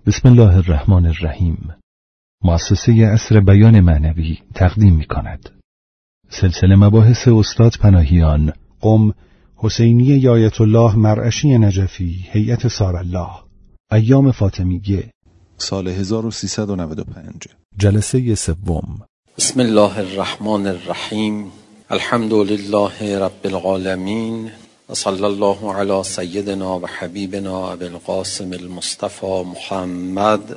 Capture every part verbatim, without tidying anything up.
بسم الله الرحمن الرحیم. مؤسسه عصر بیان معنوی تقدیم می کند. سلسله مباحث استاد پناهیان، قم، حسینی یایت الله مرعشی نجفی، هیئت سارالله، ایام فاطمیه، سال هزار و سیصد و نود و پنج. جلسه سوم. بسم الله الرحمن الرحیم. الحمد لله رب العالمین و صلی الله علی سیدنا و حبیبنا ابی القاسم المصطفى محمد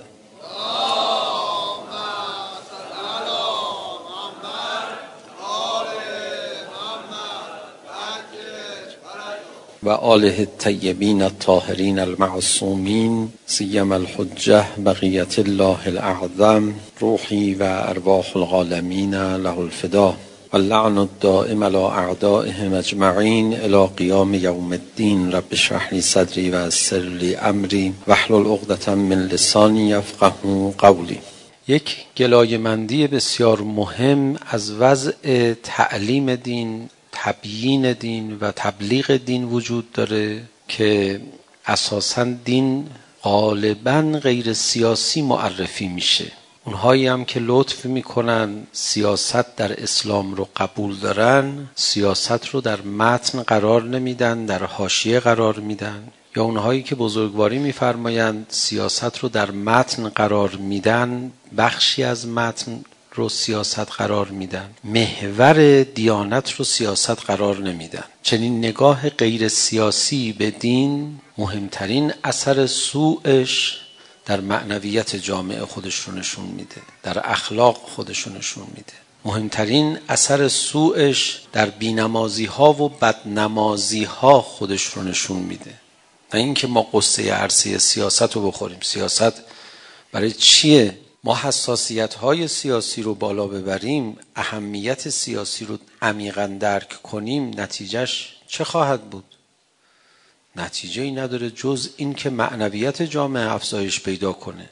و آله الطیبین الطاهرین المعصومین سیما الحجة بقیة الله الاعظم روحی و ارواح العالمین له الفدا واللعن الدائم على اعدائهم اجمعین الی قیام یوم الدین. رب اشرح لی صدری و یسر لی امری واحلل عقدة من لسانی یفقهوا قولی. یک گلایه‌مندی بسیار مهم از وضع تعلیم دین، تبیین دین و تبلیغ دین وجود داره که اساساً دین غالباً غیر سیاسی معرفی میشه. اونهایی هم که لطف میکنن سیاست در اسلام رو قبول دارن، سیاست رو در متن قرار نمیدن، در حاشیه قرار میدن، یا اونهایی که بزرگواری میفرمایند سیاست رو در متن قرار میدن، بخشی از متن رو سیاست قرار میدن، محور دیانت رو سیاست قرار نمیدن. چنین نگاه غیر سیاسی به دین مهمترین اثر سوءش در معنویت جامعه خودش رو نشون میده، در اخلاق خودش رو نشون میده. مهمترین اثر سوءش در بینمازی ها و بدنمازی ها خودش رو نشون میده. نه اینکه ما قصه عرصه سیاست رو بخوریم. سیاست برای چیه؟ ما حساسیت های سیاسی رو بالا ببریم، اهمیت سیاسی رو عمیقاً درک کنیم، نتیجهش چه خواهد بود؟ نتیجه ای نداره جز این که معنویت جامعه افزایش پیدا کنه.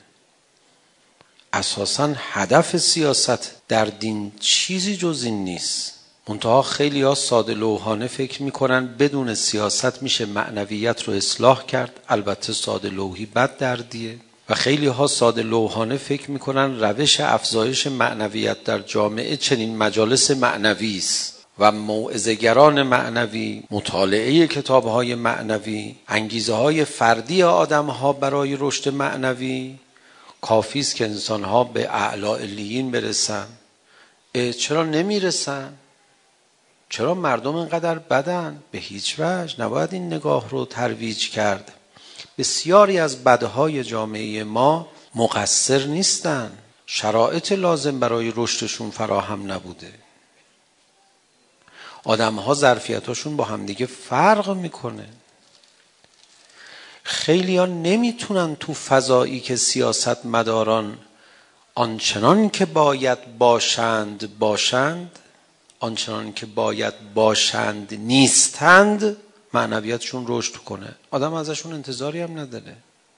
اساساً هدف سیاست در دین چیزی جز این نیست. منتها خیلی ها ساده لوحانه فکر میکنن بدون سیاست میشه معنویت رو اصلاح کرد. البته ساده لوحی بد دردیه و خیلی ها ساده لوحانه فکر میکنن روش افزایش معنویت در جامعه چنین مجالس معنوی است و موعظه‌گران معنوی، مطالعه کتاب‌های معنوی، انگیزه‌های فردی آدم‌ها برای رشد معنوی کافی است که انسان‌ها به اعلی علیین برسن. چرا نمیرسن؟ چرا مردم اینقدر بدن؟ به هیچ وجه نباید این نگاه رو ترویج کرد. بسیاری از بدهای جامعه ما مقصر نیستن، شرایط لازم برای رشدشون فراهم نبوده. آدم ها ظرفیتاشون با همدیگه فرق میکنه. خیلی ها نمیتونن تو فضایی که سیاست مداران آنچنان که باید باشند باشند، آنچنان که باید باشند نیستند، معنویتشون رشد کنه. آدم ازشون انتظاری هم نداره.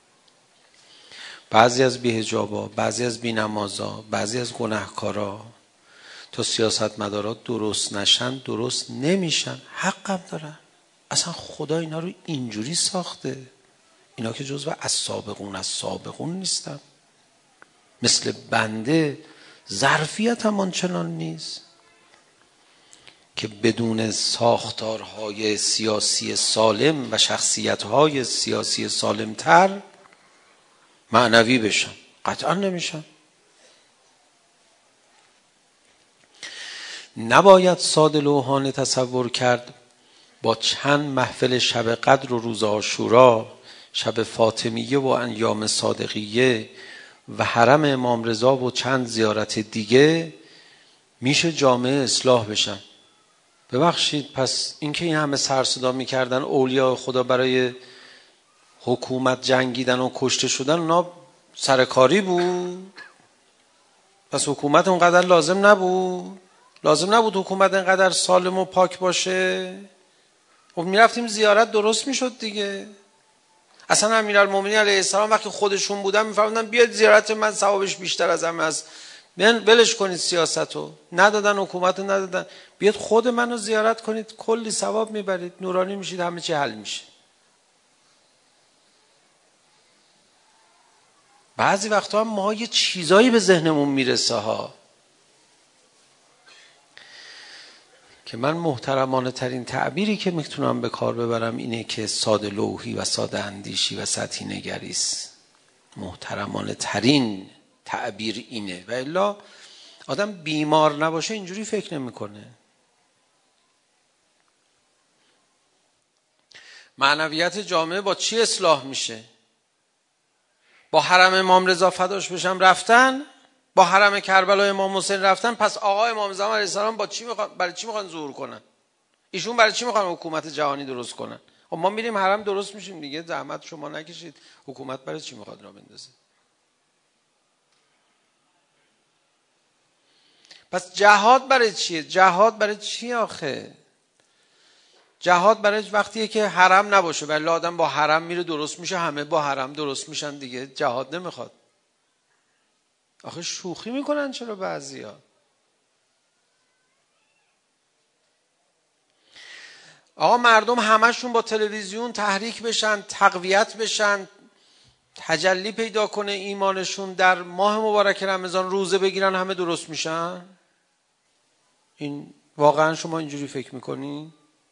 بعضی از بی‌حجابا، بعضی از بی‌نمازا، بعضی از گناهکارا تا سیاست مدارات درست نشن درست نمیشن. حقم دارن. اصلا خدا اینا رو اینجوری ساخته. اینا که جزو السابقون السابقون نیستن. مثل بنده ظرفیت هم آنچنان نیست که بدون ساختارهای سیاسی سالم و شخصیتهای سیاسی سالمتر معنوی بشن. قطعا نمیشن. نباید ساده لوحانه تصور کرد با چند محفل شب قدر و روز عاشورا، شب فاطمیه و ایام صادقیه و حرم امام رضا و چند زیارت دیگه میشه جامعه اصلاح بشن. ببخشید، پس اینکه این همه سر صدا میکردن اولیاء خدا برای حکومت جنگیدن و کشته شدن، اونا سرکاری بود؟ پس حکومت اونقدر لازم نبود؟ لازم نبود حکومت اینقدر سالم و پاک باشه؟ خب میرفتیم زیارت درست میشد دیگه. اصلا امیرالمومنین علیه السلام وقتی خودشون بودن میفرمودن بیاید زیارت من ثوابش بیشتر از همه است، بلش کنید سیاستو. ندادن، حکومتو ندادن. بیاید خود منو زیارت کنید، کلی ثواب میبرید، نورانی میشید، همه چی حل میشه. بعضی وقتا هم ما یه چیزایی به ذهنمون میرسه ها که من محترمانه ترین تعبیری که میتونم به کار ببرم اینه که ساده لوحی و ساده اندیشی و سطحی نگریست. محترمانه ترین تعبیر اینه، و الا آدم بیمار نباشه اینجوری فکر نمیکنه. معنویت جامعه با چی اصلاح میشه؟ با حرم امام رضا فداش بشم رفتن، با حرم کربلا امام حسین رفتن. پس آقا امام زمان علیه السلام با چی میخوان، برای چی میخوان ظهور کنن؟ ایشون برای چی میخوان حکومت جهانی درست کنن؟ خب ما میریم حرم درست میشیم دیگه، زحمت شما نکشید. حکومت برای چی میخواد را بندازه؟ پس جهاد برای چیه؟ جهاد برای چی آخه؟ جهاد برای وقتیه که حرم نباشه، ولی آدم با حرم میره درست میشه، همه با حرم درست میشن دیگه. جهاد نمیخواد. آخه شوخی میکنن چرا بعضیا؟ آقا مردم همشون با تلویزیون تحریک بشن، تقویت بشن، تجلی پیدا کنه ایمانشون، در ماه مبارک رمضان روزه بگیرن، همه درست میشن؟ این واقعا شما اینجوری فکر میکنی؟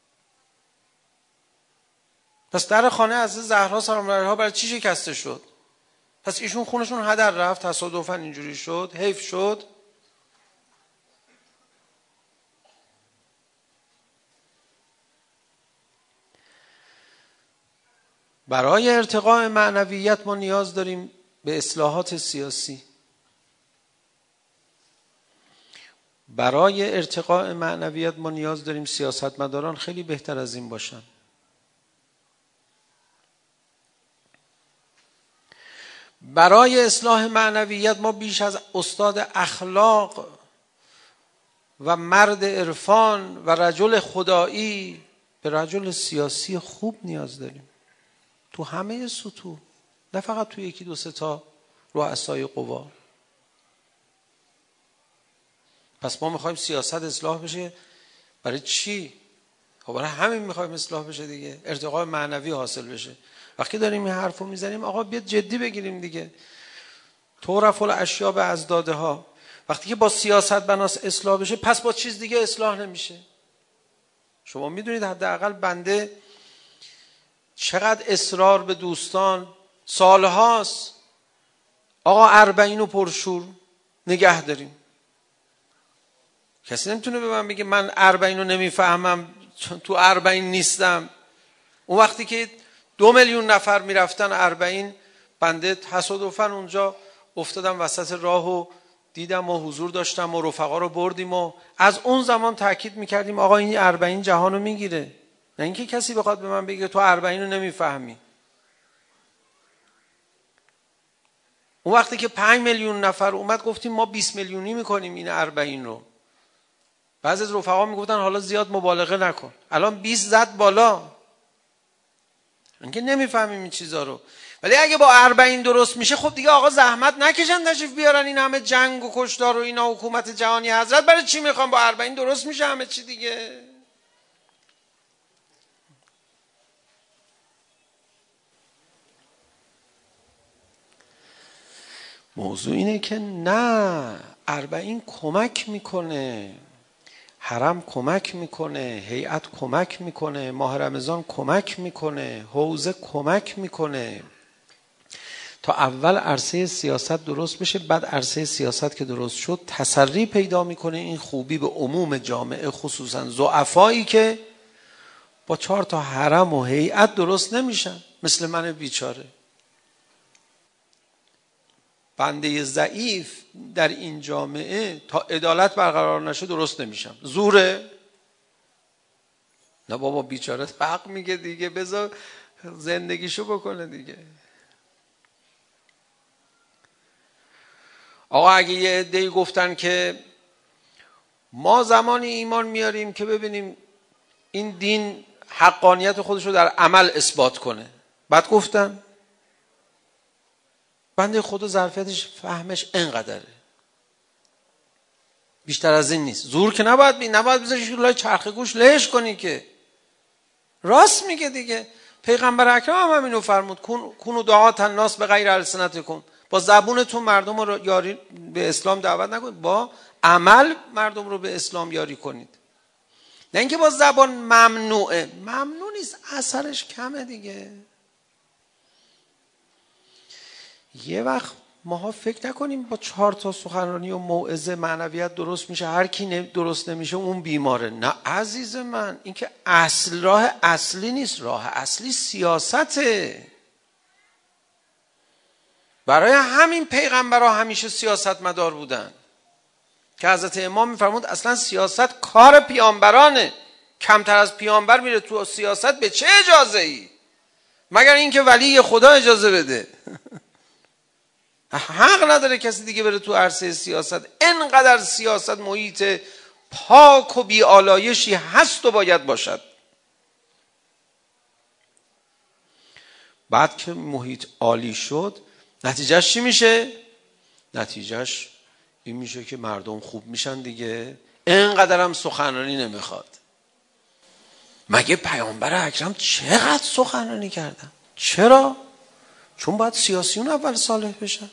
پس در خانه از زهرا سلام علیها برای چی شکسته شد؟ پس ایشون خونشون هدر رفت، تصادفاً اینجوری شد، حیف شد. برای ارتقاء معنویت ما نیاز داریم به اصلاحات سیاسی. برای ارتقاء معنویت ما نیاز داریم سیاستمداران خیلی بهتر از این باشن. برای اصلاح معنویت ما بیش از استاد اخلاق و مرد عرفان و رجل خدایی به رجل سیاسی خوب نیاز داریم، تو همه سطوح، نه فقط تو یکی دو سه تا رؤسای قوا. پس ما میخوایم سیاست اصلاح بشه. برای چی؟ خب برای همین میخوایم اصلاح بشه دیگه، ارتقاء معنوی حاصل بشه. وقتی داریم این حرفو میزنیم آقا بیاد جدی بگیریم دیگه. تعرف الاشیاء باضدادها. وقتی که با سیاست بناس اصلاح بشه، پس با چیز دیگه اصلاح نمیشه. شما میدونید حداقل بنده چقدر اصرار به دوستان سالهاست آقا اربعین و پرشور نگه داریم. کسی نمیتونه به من بگه من اربعین رو نمیفهمم چون تو اربعین نیستم. اون وقتی که دو میلیون نفر میرفتن اربعین، بنده تصادفاً اونجا افتادم وسط راه و دیدم و حضور داشتم و رفقا رو بردیم و از اون زمان تاکید میکردیم آقا این اربعین جهان رو میگیره. نه اینکه کسی بخواد به من بگه تو اربعین رو نمیفهمی. اون وقتی که پنج میلیون نفر اومد گفتیم ما بیست میلیونی میکنیم این اربعین رو. بعضی از رفقا میگفتن حالا زیاد مبالغه نکن. الان بیست زد بالا. اینکه نمیفهمیم این چیزا رو. ولی اگه با اربعین درست میشه، خب دیگه آقا زحمت نکشن تشریف بیارن این همه جنگ و کشتار و اینا. حکومت جهانی حضرت برای چی میخوان؟ با اربعین درست میشه همه چی دیگه. موضوع اینه که نه، اربعین کمک میکنه، حرم کمک میکنه، هیئت کمک میکنه، ماه رمضان کمک میکنه، حوزه کمک میکنه تا اول عرصه سیاست درست بشه. بعد عرصه سیاست که درست شد تسری پیدا میکنه این خوبی به عموم جامعه، خصوصا ضعفایی که با چهار تا حرم و هیئت درست نمیشن، مثل من بیچاره. بنده ضعیف در این جامعه تا عدالت برقرار نشه درست نمیشم. زوره؟ نه بابا، بیچاره حق میگه دیگه، بذار زندگیشو بکنه دیگه. آقا اگه یه عده‌ای گفتن که ما زمانی ایمان میاریم که ببینیم این دین حقانیت خودش رو در عمل اثبات کنه، بعد گفتن بنده خدا ظرفیتش فهمش اینقدره، بیشتر از این نیست. زور که نباید بی نباید بذاریش لای چرخ گوش لهش کنی که. راست میگه دیگه. پیغمبر اکرم هم همینو فرمود، کونوا دعاة الناس بغیر السنتکم، با زبونتون مردم رو یاری به اسلام دعوت نکنید، با عمل مردم رو به اسلام یاری کنید. نه اینکه با زبان ممنوعه، ممنوع نیست، اثرش کمه دیگه. یه وقت ماها فکر نکنیم با چهار تا سخنرانی و موعظه معنویت درست میشه، هر کی درست نمیشه اون بیماره. نه عزیز من، این که اصل راه اصلی نیست، راه اصلی سیاسته. برای همین پیغمبرها همیشه سیاست مدار بودن که حضرت امام میفرمود اصلا سیاست کار پیامبرانه، کمتر از پیامبر میره تو سیاست به چه اجازه ای؟ مگر اینکه ولی خدا اجازه بده. حق نداره کسی دیگه بره تو عرصه سیاست. اینقدر سیاست محیط پاک و بی‌آلایشی هست و باید باشد. بعد که محیط عالی شد نتیجهش چی میشه؟ نتیجهش این میشه که مردم خوب میشن دیگه، اینقدر هم سخنرانی نمیخواد. مگه پیامبر اکرم چقدر سخنرانی کردن؟ چرا؟ چون باید سیاسیون اول صالح بشن.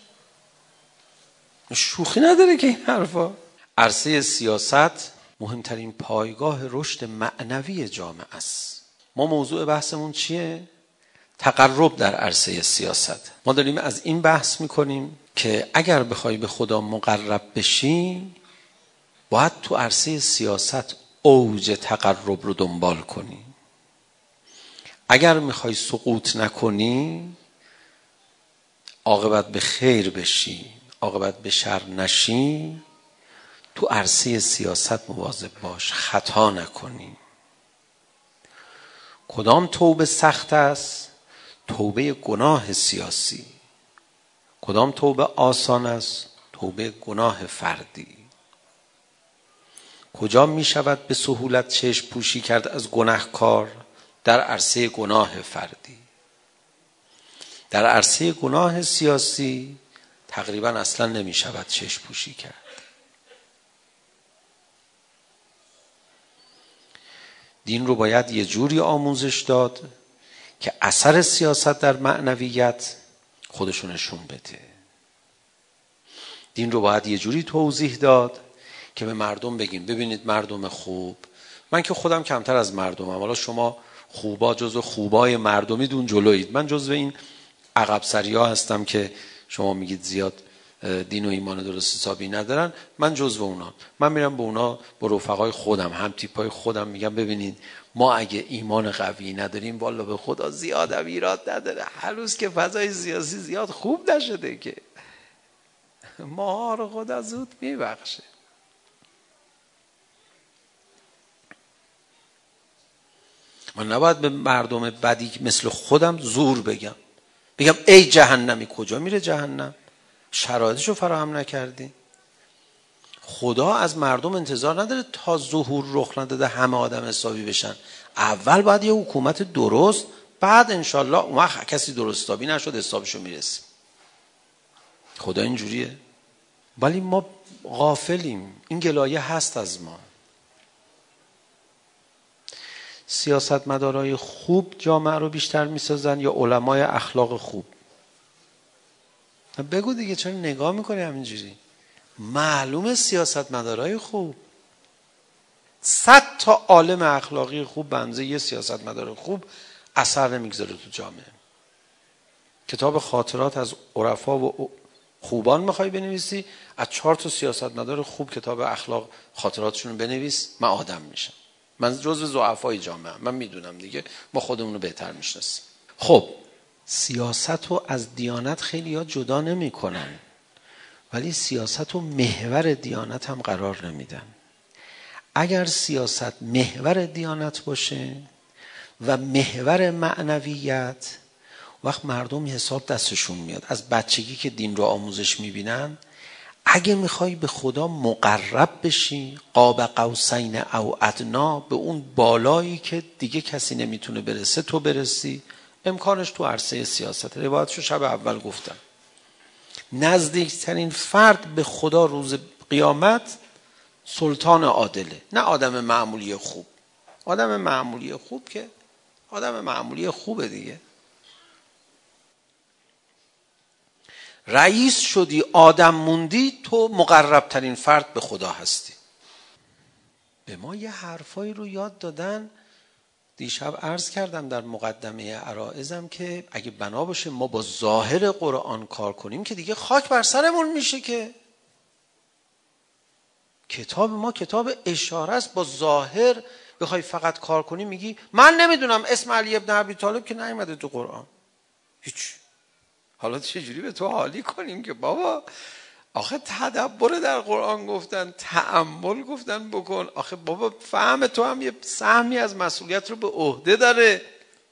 شوخی نداره که این حرفا. عرصه سیاست مهمترین پایگاه رشد معنوی جامعه است. ما موضوع بحثمون چیه؟ تقرب در عرصه سیاست. ما داریم از این بحث میکنیم که اگر بخوای به خدا مقرب بشی باید تو عرصه سیاست اوج تقرب رو دنبال کنی. اگر میخوای سقوط نکنی، عاقبت به خیر بشی، عاقبت به شر نشی، تو عرصه سیاست مواظب باش، خطا نکنی. کدام توبه سخت است؟ توبه گناه سیاسی. کدام توبه آسان است؟ توبه گناه فردی. کجا می شود به سهولت چشم پوشی کرد از گناهکار؟ در عرصه گناه فردی. در عرصه گناه سیاسی تقریبا اصلا نمی شود چشم پوشی کرد. دین رو باید یه جوری آموزش داد که اثر سیاست در معنویت خودشو نشون بده. دین رو باید یه جوری توضیح داد که به مردم بگیم ببینید مردم خوب، من که خودم کمتر از مردمم، حالا شما خوبا جزو خوبای مردمی دون جلویید، من جزو این عقب سریا هستم که شما میگید زیاد دین و ایمان درست حسابی ندارن، من جزو اونا. من میرم به اونا، با رفقای خودم، هم تیپای خودم میگم ببینید ما اگه ایمان قوی نداریم والا به خدا زیاد هم ایراد نداره، هر روز که فضای سیاسی زیاد خوب نشده که ما رو خدا زود میبخشه. من نباید به مردم بدی مثل خودم زور بگم، بگم ای جهنمی. کجا میره جهنم؟ شرایطشو فراهم نکردی. خدا از مردم انتظار نداره تا ظهور رخ نداده همه آدم حسابی بشن. اول باید یه حکومت درست، بعد انشالله اون وقت کسی درست حسابی نشد حسابشو میرسیم. خدا اینجوریه. ولی ما غافلیم، این گلایه هست از ما. سیاستمدارای خوب جامعه رو بیشتر میسازن یا علمای اخلاق خوب؟ بگو دیگه، چرا نگاه میکنی همینجوری؟ معلومه سیاستمدارای خوب. صد تا عالم اخلاقی خوب به اندازه یه سیاستمدار خوب اثر نمیگذاره تو جامعه. کتاب خاطرات از عرفا و خوبان میخوای بنویسی، از چهار تا سیاستمدار خوب کتاب اخلاق خاطراتشون رو بنویس، من آدم میشم. من جزو ضعفای جامعه، من میدونم دیگه، ما خودمون رو بهتر میشناسیم. خب سیاست رو از دیانت خیلی ها جدا نمی کنن، ولی سیاست رو محور دیانت هم قرار نمیدن. اگر سیاست محور دیانت باشه و محور معنویت، وقت مردم حساب دستشون میاد. از بچگی که دین رو آموزش میبینن، اگه میخوای به خدا مقرب بشی، قاب قوسین او ادنا، به اون بالایی که دیگه کسی نمیتونه برسه تو برسی، امکانش تو عرصه سیاست. روایتشو شب اول گفتم. نزدیکترین فرد به خدا روز قیامت سلطان عادله، نه آدم معمولی خوب. آدم معمولی خوب که آدم معمولی خوبه دیگه. رئیس شدی، آدم موندی، تو مقرب ترین فرد به خدا هستی. به ما یه حرفایی رو یاد دادن. دیشب عرض کردم در مقدمه عرائزم که اگه بنا باشه ما با ظاهر قرآن کار کنیم که دیگه خاک بر سرمون میشه. که کتاب ما کتاب اشاره است. با ظاهر بخوای فقط کار کنی میگی من نمیدونم اسم علی ابن ابی طالب که نیومده تو قرآن. هیچ. حالا چجوری به تو حالی کنیم که بابا آخه تدبر در قرآن گفتن، تأمل گفتن بکن. آخه بابا فهم تو هم یه سهمی از مسئولیت رو به عهده داره.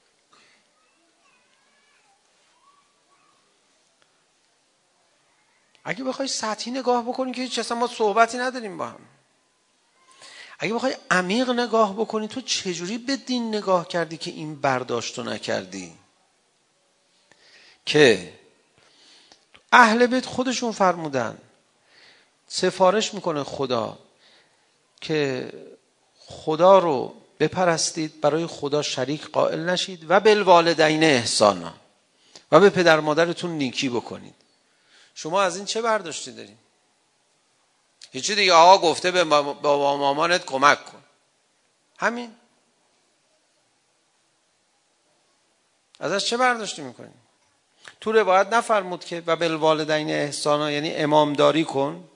اگه بخوای سطحی نگاه بکنی که هیچ، اصلا ما صحبتی نداریم با هم. اگه بخوای عمیق نگاه بکنی، تو چجوری به دین نگاه کردی که این برداشت رو نکردی؟ که اهل بیت خودشون فرمودن سفارش میکنه خدا که خدا رو بپرستید، برای خدا شریک قائل نشید و بالوالدین احسانا، و به پدر مادرتون نیکی بکنید. شما از این چه برداشتی دارین؟ هیچی دیگه. آقا گفته به بابا مامانت کمک کن، همین. ازش چه برداشتی میکنی؟ تو روایت نفرمود که و بالوالدین احسانا یعنی امامداری کن؟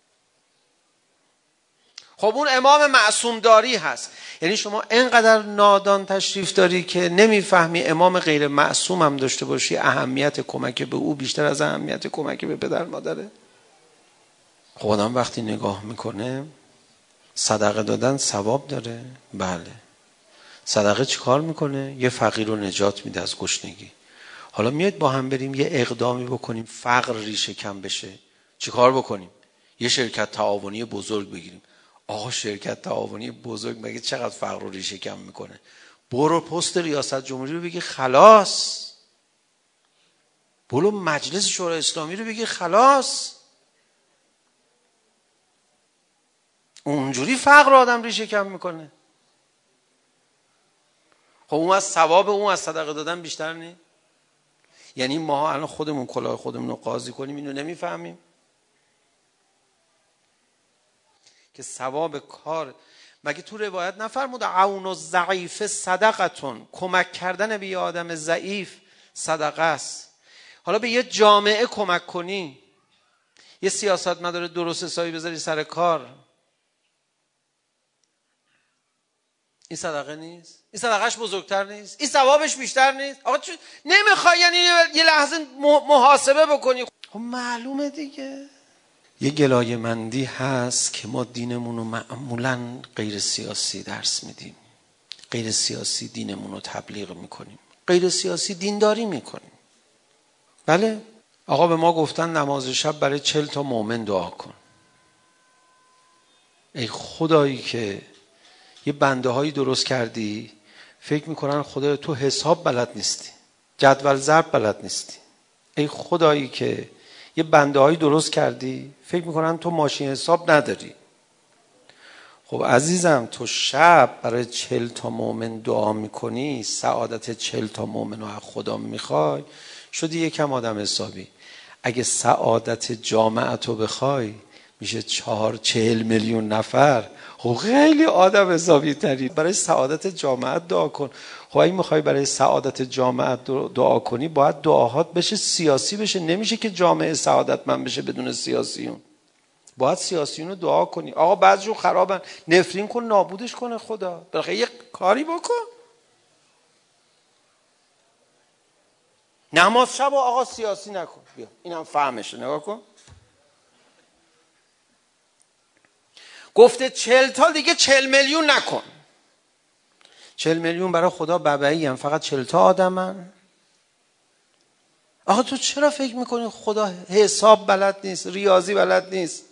خب اون امام معصوم داری هست. یعنی شما اینقدر نادان تشریف داری که نمیفهمی امام غیر معصوم هم داشته باشی اهمیت کمک به او بیشتر از اهمیت کمک به پدر مادره. خب آدم وقتی نگاه میکنه صدقه دادن ثواب داره. بله. صدقه چی کار میکنه؟ یه فقیر رو نجات میده از گشنگی. حالا میاد با هم بریم یه اقدامی بکنیم فقر ریشه کم بشه. چی کار بکنیم؟ یه شرکت تعاونی بزرگ بگیریم. آقا شرکت تعاونی بزرگ مگه چقدر فقر رو ریشه کم میکنه؟ برو پست ریاست جمهوری رو بگی خلاص. برو مجلس شورای اسلامی رو بگی خلاص. اونجوری فقر آدم ریشه کم میکنه. خب اون از ثواب اون از صدقه دادن بیشتر نیست؟ یعنی ما الان خودمون کلاه خودمون رو قاضی کنیم اینو نمیفهمیم که ثواب کار. مگه تو روایت نفرمود عون الضعیف صدقتون، کمک کردن به یه آدم ضعیف صدقه است. حالا به یه جامعه کمک کنی، یه سیاستمدار درست حسابی بذاری سر کار، این صدقه نیست؟ این صدقهش بزرگتر نیست؟ این ثوابش بیشتر نیست؟ آقا چون نمیخوای یعنی یه لحظه محاسبه بکنی؟ خب معلومه دیگه. یه گلایه مندی هست که ما دینمون رو معمولاً غیر سیاسی درس میدیم، غیر سیاسی دینمون رو تبلیغ میکنیم، غیر سیاسی دینداری میکنیم. بله. آقا به ما گفتن نماز شب برای چل تا مؤمن دعا کن. ای خدایی که یه بنده هایی درست کردی فکر میکنن خدا تو حساب بلد نیستی، جدول ضرب بلد نیستی. ای خدایی که یه بنده هایی درست کردی فکر میکنن تو ماشین حساب نداری. خب عزیزم تو شب برای چل تا مؤمن دعا میکنی، سعادت چل تا مؤمن رو از خدا میخوای، شدی یکم آدم حسابی. اگه سعادت جامعت رو بخوای میشه چهار چهل میلیون نفر. خب خیلی آدم حسابی تری. برای سعادت جامعت دعا کن. خب اگه میخوای برای سعادت جامعت دعا کنی باید دعاهات بشه سیاسی بشه. نمیشه که جامعه سعادتمند بشه بدون سیاسیون. باید سیاسیون رو دعا کنی. آقا بعضیشون خرابن، نفرین کن نابودش کنه خدا. بالاخره یه کاری بکن. نماز شب آقا سیاسی نکن. بیا اینم فهمشه. نگاه کن. گفته چل تا دیگه چل میلیون نکن. چل میلیون برای خدا ببعی هم، فقط چل تا آدمن. آقا تو چرا فکر میکنی خدا حساب بلد نیست، ریاضی بلد نیست؟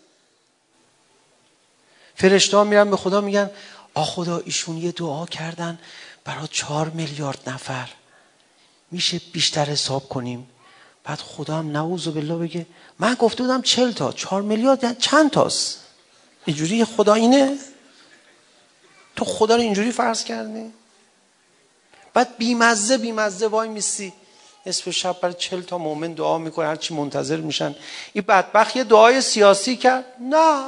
فرشته ها میرن به خدا میگن آ خدا ایشون یه دعا کردن برای چهار میلیارد نفر، میشه بیشتر حساب کنیم؟ بعد خدا هم نعوذ بالله بگه من گفته بودم چل تا، چهار میلیارد چند تاست؟ اینجوری خدا اینه؟ تو خدا رو اینجوری فرض کردی؟ بعد بیمزه بیمزه وای میسی نصف شب برای چل تا مؤمن دعا میکنه، هرچی منتظر میشن. این بدبخت یه دعای سیاسی کرد؟ نه.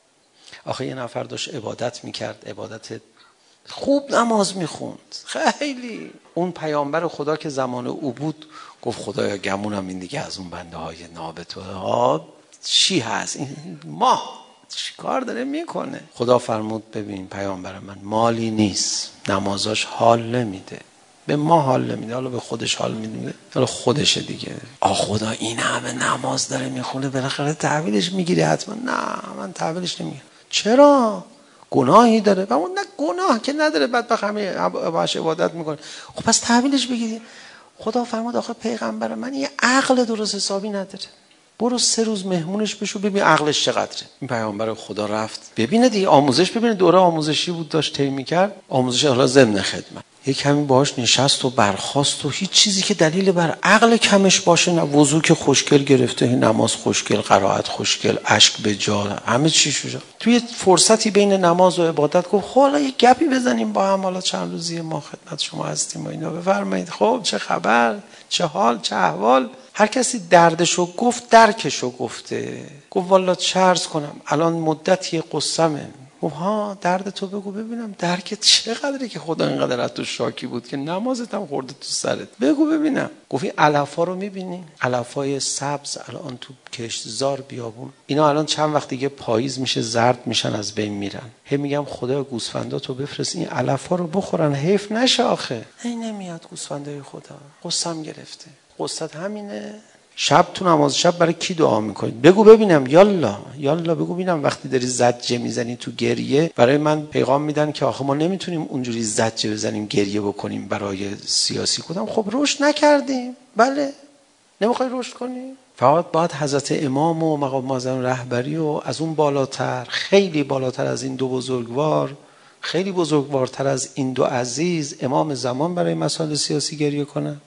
آخه یه نفر داشت عبادت میکرد، عبادت خوب، نماز میخوند خیلی. اون پیامبر خدا که زمان او بود گفت خدایا گمونم این دیگه از اون بنده های نابتو ها چی هست، این ما چی کار داره میکنه. خدا فرمود ببین پیامبر من مالی نیست، نمازاش حال نمیده، به ما حال نمیده، حالا به خودش حال میده، حالا خودشه دیگه. آ خدا این همه نماز داره میخونه بالاخره تحویلش میگیری حتما؟ نه من تحویلش نمیگیرم. چرا؟ گناهی داره؟ و اون نه گناه که نداره، بدبخت همه باش عبادت میکنه. خب پس تحویلش بگیری. خدا فرمود آخه پیغمبر من یه عقل درست حسابی نداره، برو سه روز مهمونش بشو ببین عقلش چقدره. این پیامبر خدا رفت ببینه دیگه، آموزش ببینه، دوره آموزشی بود داشت طی می‌کرد، آموزش حالا ضمن خدمت. یک کمی باهاش نشست و برخاست و هیچ چیزی که دلیل بر عقل کمش باشه نه. وضو که خوشگل گرفته، نماز خوشگل، قرائت خوشگل، اشک به جا، همه چی شده. توی فرصتی بین نماز و عبادت گفت خب حالا یه گپی بزنیم با هم، حالا چند روزی ما خدمت شما هستیم و اینا، بفرمایید خب چه خبر، چه حال، چه احوال. هر کسی دردشو گفت، درکشو گفته. گفت والا چه عرض کنم الان مدتی قصمه. گفت ها درد تو بگو ببینم، درکت چقدره که خدا اینقدر از تو شاکی بود که نمازت هم خورده تو سرت، بگو ببینم. گفت این علفا رو میبینی، علفای سبز الان تو کشتزار بیابون، اینا الان چند وقت دیگه پاییز میشه زرد میشن از بین میرن. هی میگم خدا گوسفنداتو بفرست این علفا رو بخورن، حیف نشه آخه. هی نمیاد گوسفندای خدا، قصم گرفته. قصت همینه. شب تو نماز شب برای کی دعا میکنید؟ بگو ببینم، یالا یالا بگو ببینم. وقتی داری زجه میزنی تو گریه، برای من پیغام میدن که آخه ما نمیتونیم اونجوری زجه بزنیم گریه بکنیم برای سیاسی. کدام خب رشد نکردیم. بله نمیخوای رشد کنی؟ فقط باید حضرت امام و مقام معظم رهبری و از اون بالاتر، خیلی بالاتر از این دو بزرگوار، خیلی بزرگوارتر از این دو عزیز امام زمان برای مسائل سیاسی گریه کنن.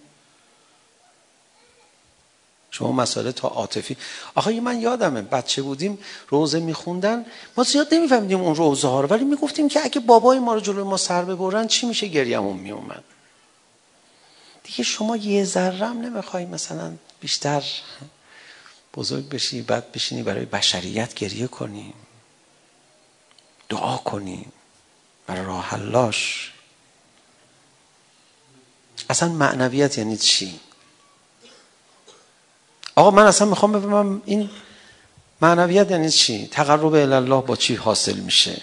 شما مسئله تا عاطفی. آخه من یادمه بچه بودیم روزه میخوندن، ما زیاد نمیفهمیدیم اون روزه ها رو، ولی میگفتیم که اگه بابای ما رو جلوی ما سر ببرن چی میشه، گریه‌مون میومد. دیگه شما یه ذره هم نمیخوای مثلا بیشتر بزرگ بشی، بعد بشینی برای بشریت گریه کنی، دعا کنی برای راه حلاش. اصلا معنویت یعنی چی؟ آقا من اصلا میخوام بفهمم این معنویت یعنی چی؟ تقرب الی الله با چی حاصل میشه؟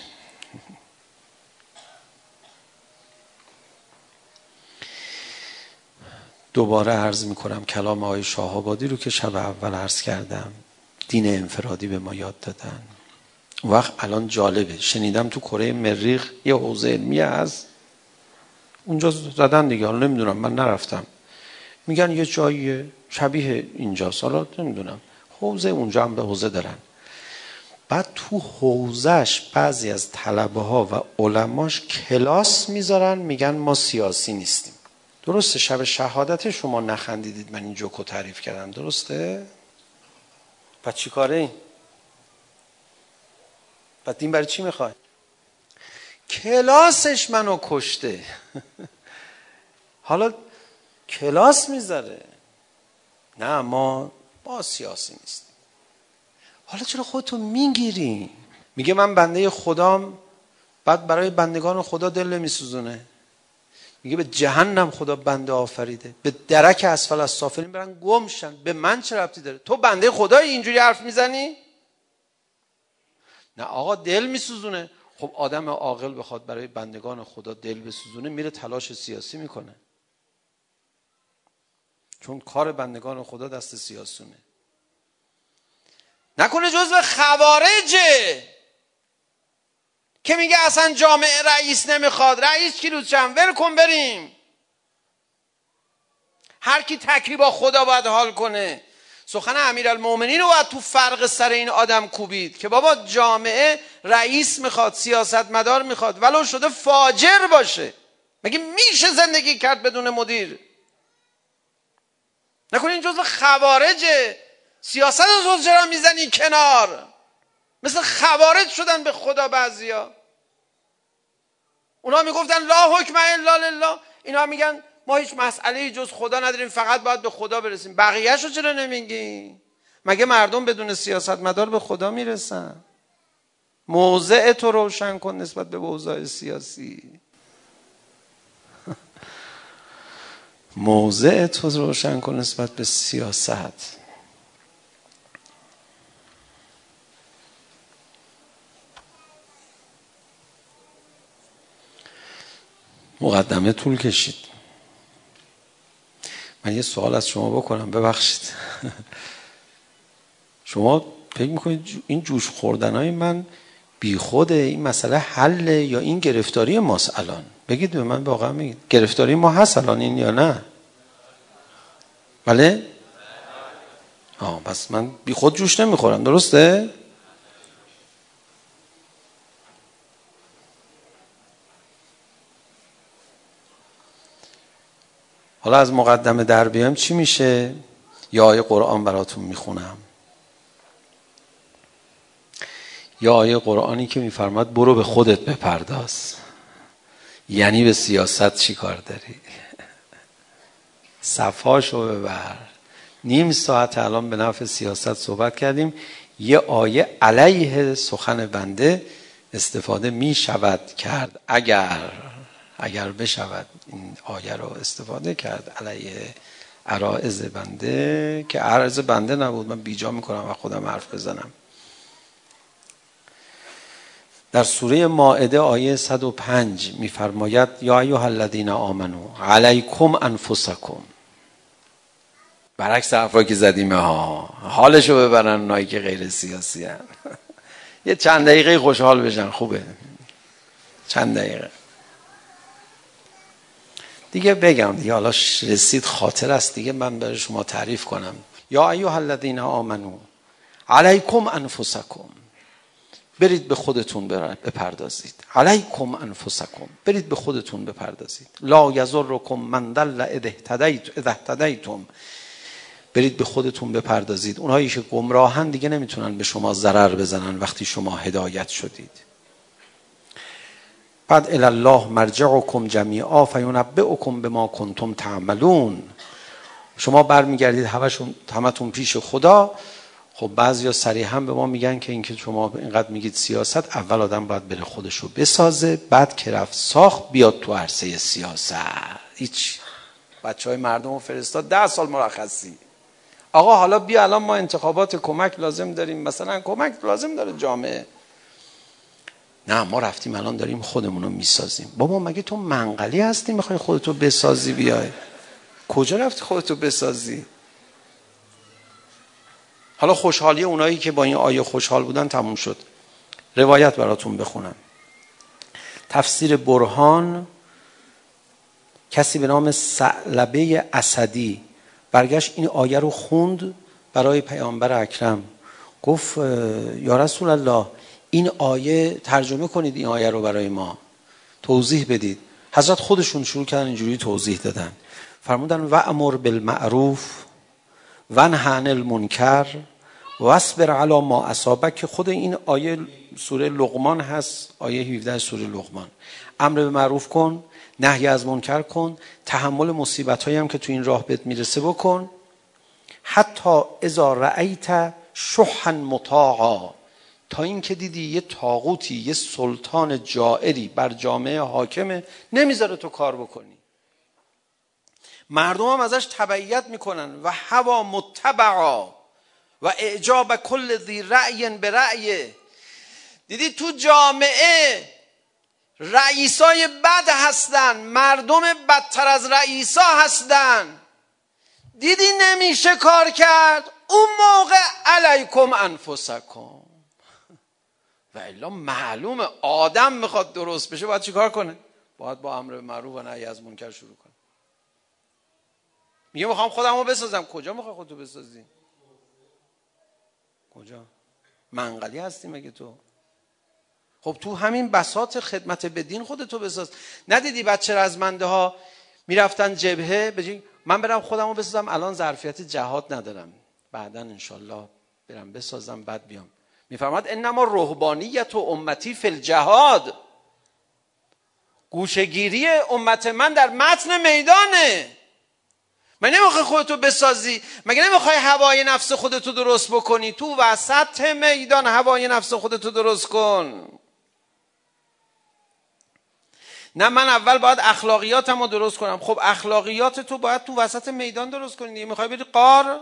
دوباره عرض میکنم کلام آقای شاه آبادی رو که شب اول عرض کردم، دین انفرادی به ما یاد دادن. وقت الان جالبه، شنیدم تو کره مریخ یه حوزه علمی هست، اونجا زدن دیگه، حالا نمیدونم من نرفتم، میگن یه جایی شبیه اینجاست، حالا نمیدونم، حوزه اونجا هم به حوزه دارن. بعد تو حوزش بعضی از طلبه ها و علماش کلاس میذارن، میگن ما سیاسی نیستیم. درسته شب شهادت شما نخندیدید من این جوکو تعریف کردم، درسته؟ بعد چی کاره این؟ بعد این برای چی میخوای؟ کلاسش منو کشته. حالا کلاس میذاره. نه ما با سیاسی نیستیم. حالا چرا خودتو میگیری؟ میگه من بنده خدام، بعد برای بندگان خدا دل نمیسوزونه. میگه به جهنم خدا بنده آفریده، به درک اسفل السافلین برن گم شن، به من چه ربطی داره؟ تو بنده خدایی اینجوری حرف میزنی؟ نه آقا دل میسوزونه. خب آدم عاقل بخواد برای بندگان خدا دل بسوزونه میره تلاش سیاسی میکنه، چون کار بندگان خدا دست سیاسونه. نکنه جزو خوارجه که میگه اصلا جامعه رئیس نمیخواد، رئیس کیلو چند ول کن بریم، هر کی تکری با خدا باید حال کنه. سخن امیرالمومنین رو باید تو فرق سر این آدم کوبید که بابا جامعه رئیس میخواد، سیاستمدار میخواد، ولو شده فاجر باشه. مگه میشه زندگی کرد بدون مدیر؟ نکنه این جزو خوارجه. سیاست رو چرا میزنی کنار؟ مثل خوارج شدن به خدا بعضیا. اونا میگفتن لا حکم الا لله. اینا میگن ما هیچ مسئله جز خدا نداریم، فقط باید به خدا برسیم. بقیه‌شو چرا نمیگی؟ مگه مردم بدون سیاستمدار به خدا میرسن؟ موضع تو روشن کن نسبت به اوضاع سیاسی. موضع تو روشن کن نسبت به سیاست. مقدمه طول کشید. من یه سوال از شما بکنم، ببخشید. شما فکر میکنید این جوش خوردنهای من بی خوده؟ این مسئله حله یا این گرفتاری ماست الان؟ بگید به من، واقعا بگید گرفتاری ما هست الان این یا نه؟ بله؟ آه پس من بی خود جوش نمیخورم، درسته؟ حالا از مقدمه در بیایم چی میشه؟ یا آیه قرآن براتون میخونم. یا آیه قرآنی که میفرماد برو به خودت بپرداز. یعنی به سیاست چی کار داری؟ صفاشو ببر. نیم ساعت الان به نفع سیاست صحبت کردیم. یه آیه علیه سخن بنده استفاده می شود کرد، اگر اگر بشود این آیه رو استفاده کرد علیه عرائض بنده، که عرض بنده نبود، من بیجا میکنم و خودم حرف بزنم. در سوره مائده آیه صد و پنج میفرماید یا ایها الذین آمنو علیکم انفسکم. برعکس حرفایی که زدیم ها، حالشو ببرن اونایی که غیر سیاسی هن. یه چند دقیقه خوشحال بشن، خوبه چند دقیقه دیگه بگم دیگه. حالا رسید خاطر است دیگه، من برای شما تعریف کنم. یا ایها الذین آمنو علیکم انفسکم، برید به خودتون بپردازید. علیکم انفسکم، برید به خودتون بپردازید. لا یضرکم من ضل اذا اهتدیتم، برید به خودتون بپردازید. اونهایی که گمراهن دیگه نمیتونن به شما ضرر بزنن وقتی شما هدایت شدید. بعد الی الله مرجعکم جمیعا فینبئکم بما کنتم تعملون. شما برمیگردید همشون همتون پیش خدا. خب بعضیا صریحا به ما میگن که اینکه شما اینقدر میگید سیاست، اول آدم باید بره خودشو بسازه، بعد که رفت ساخت بیاد تو عرصه سیاست. هیچ بچهای مردم رو فرستاد ده سال مرخصی. آقا حالا بیا الان ما انتخابات کمک لازم داریم، مثلا کمک لازم داره جامعه. نه ما رفتیم الان داریم خودمون رو میسازیم. بابا مگه تو منقلی هستی میخوای خودتو بسازی؟ بیای کجا رفتی خودتو بسازی؟ حالا خوشحالی اونایی که با این آیه خوشحال بودن تموم شد. روایت براتون بخونم. تفسیر برهان، کسی به نام ثعلبه اسدی برگشت این آیه رو خوند برای پیامبر اکرم. گفت یا رسول الله این آیه ترجمه کنید، این آیه رو برای ما توضیح بدید. حضرت خودشون شروع کردن اینجوری توضیح دادن. فرمودن و امر بالمعروف و نه عن المنکر و اصبر علی ما اصابک، که خود این آیه سوره لقمان هست، آیه هفده سوره لقمان. امر به معروف کن، نهی از منکر کن، تحمل مصیبت هایی هم که تو این راه بهت میرسه بکن. حتی اذا رأیت شحا مطاعا، تا این که دیدی یه طاغوتی، یه سلطان جائری بر جامعه حاکمه، نمیذاره تو کار بکنی، مردم هم ازش تبعیت میکنن. و هوا متبعا و اعجاب کل ذی رأی به رأی. دیدی تو جامعه رئیسای بد هستن، مردم بدتر از رئیسا هستن، دیدی نمیشه کار کرد، اون موقع علیکم انفسکم. و الا معلومه آدم میخواد درست بشه باید چی کار کنه؟ باید با امر معروف و نهی از منکر شروع کنه. میگه میخوام خودمو بسازم. کجا میخوای خودتو بسازی؟ کجا؟ منقلی هستی مگه تو؟ خب تو همین بساط خدمت به دین خودتو بساز. ندیدی بچه رزمنده ها میرفتن جبهه، بجین من برم خودمو بسازم، الان ظرفیت جهاد ندارم، بعداً انشالله برم بسازم بعد بیام. میفرماد انما رهبانیت و امتی فی الجهاد. گوشه‌گیری امت من در متن میدانه. من نمیخوای خودتو بسازی؟ مگه نمیخوای هوای نفس خودتو درست بکنی؟ تو وسط میدان هوای نفس خودتو درست کن. نه من اول باید اخلاقیاتمو درست کنم. خب اخلاقیات تو باید تو وسط میدان درست کنی دیگه. میخوای بری غار؟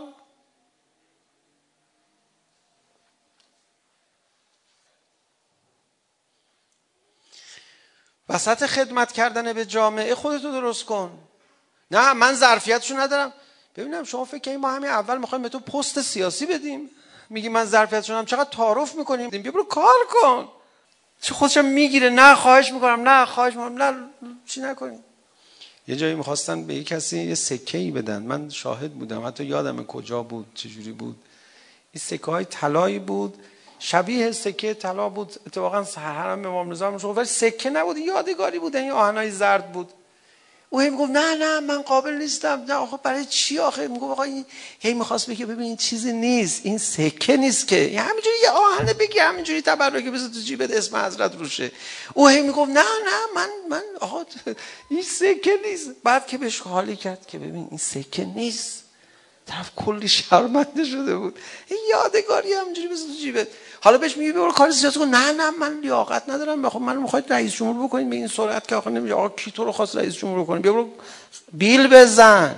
وسط خدمت کردن به جامعه خودتو درست کن. نه من ظرفیتشو ندارم. ببینم شما فکر کنید ما همین اول میخوایم به تو پست سیاسی بدیم، میگی من ظرفیتشو ندارم؟ چقدر تعارف میکنیم. بیا برو کار کن. چه خودشم میگیره. نه خواهش میکنم، نه خواهش میکنم، نه چی نکنی. یه جایی میخواستن به یک کسی یه سکه‌ای بدن، من شاهد بودم، حتی یادم کجا بود چجوری بود. این سکه های طلایی بود، شبیه سکه طلا بود، اتفاقا حرم امام رضا میشه، ولی سکه نبود، یادگاری بود، این آهنای زرد بود. او هی میگفت نه نه من قابل نیستم. نه آخه برای چی آخه؟ میگفت آقا این هی میخواست بگه ببین این چیزی نیست، این سکه نیست که همینجوری یه آهنه بگی همینجوری تبرکی بذار تو جیبت اسم حضرت روشه. او هی میگفت نه نه من من آقا این سکه نیست. بعد که بهش حالی کرد که ببین این سکه نیست، طرف کلی شرمنده شده بود. این یادگاری همینجوری بذار تو جیبت. حالا بهش میگی برو کار سیاسی کن. نه نه من لیاقت ندارم. بخوام من میخواید رئیس جمهور بکنید به این سرعت که آخه نمیشه. آقا کی تو رو خواست رئیس جمهور بکنی؟ بیا برو بیل بزن،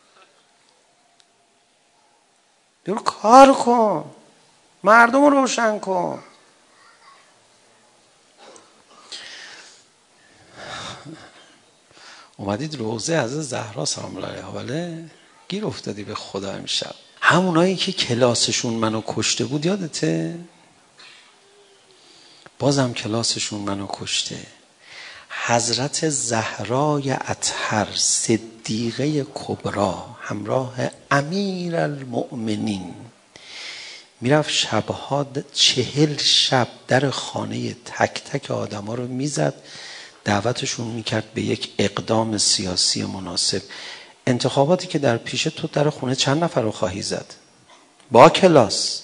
بیا برو کار کن، مردم رو روشن کن. اومدید روضه حضرت زهرا سلام الله علیها، ولی گیر افتادی به خدا امشب. همونایی که کلاسشون منو کشته بود یادته؟ بازم کلاسشون منو کشته. حضرت زهرای اطهر صدیقه کبرا همراه امیر المؤمنین میرفت شبها چهل شب در خانه تک تک آدم ها رو میزد، دعوتشون میکرد به یک اقدام سیاسی مناسب. انتخاباتی که در پیشه تو در خونه چند نفر رو خواهی زد؟ با کلاس.